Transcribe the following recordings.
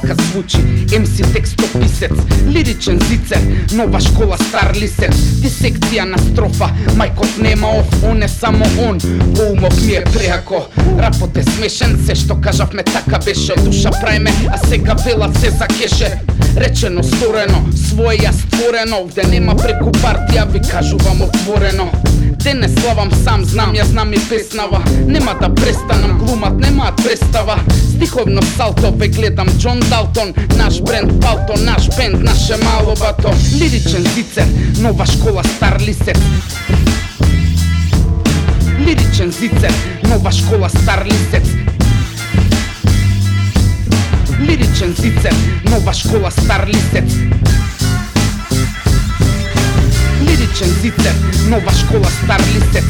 така звучи MC текстописец, лиричен зицер, нова школа стар лисец. Дисекција на строфа, мајкот нема оф, он е само он. Поумок ми е преако, рапот е смешен, се што кажавме така беше. Душа прајме, а сега велат се за кеше. Речено, сторено, свое ја створено. Овде нема преку партија, ви кажувам отворено. Денес славам сам, знам, ја знам и песнава. Нема да престанам, глумат немаат представа. Стиховно салто, ве гледам Џон Далтон. Наш бренд палто, наш бенд, наше мало бато. Лиричен зицер, нова школа стар лисец. Лиричен зицер, нова школа стар лисец. Лиричен зицер, нова школа стар лисец. Лиричен зицер, нова школа стар лисец.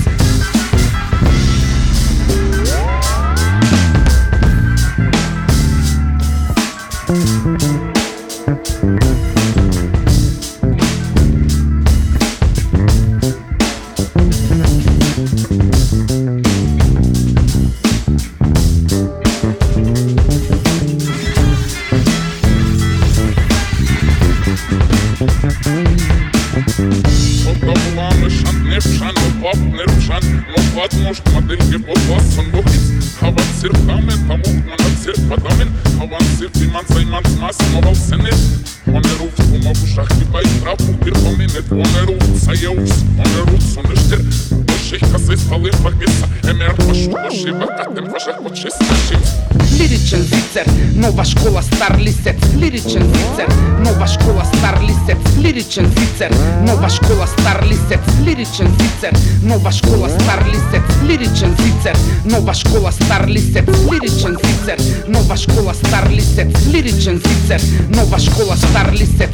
Возможно, модельки подвасан бохиц. Авансир тамен, тамух манацир падамен. Авансир тиман займан смасим авалсенет. Онеруф, умову шахтиба и траву пирхоменет. Онеруф, саеус, онеруф, сонештер. Боших касе стали пакеса. Емер пашу, бошива, катен пашах почес нашим. Лиричен зицер, нова школа стар лисец. Лиричен зицер, нова школа стар лисец. Лиричен зицер, нова школа стар лисец. Лиричен зицер, нова школа стар лисец. Лиричен зицер, нова школа стар лисец. Лиричен зицер, нова школа стар лисец. Лиричен зицер, нова школа стар лисец.